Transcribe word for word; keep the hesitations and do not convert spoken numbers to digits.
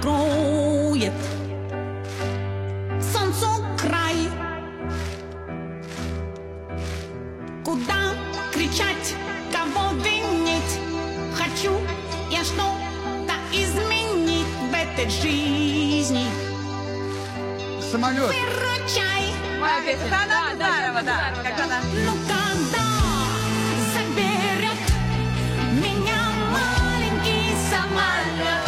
откроет солнцу край. Куда кричать, кого винить? Хочу я что-то изменить в этой жизни. Самолет. Выручай. Моя песня. Да, да, здорово, да. Как она? Ну когда заберет меня маленький самолет?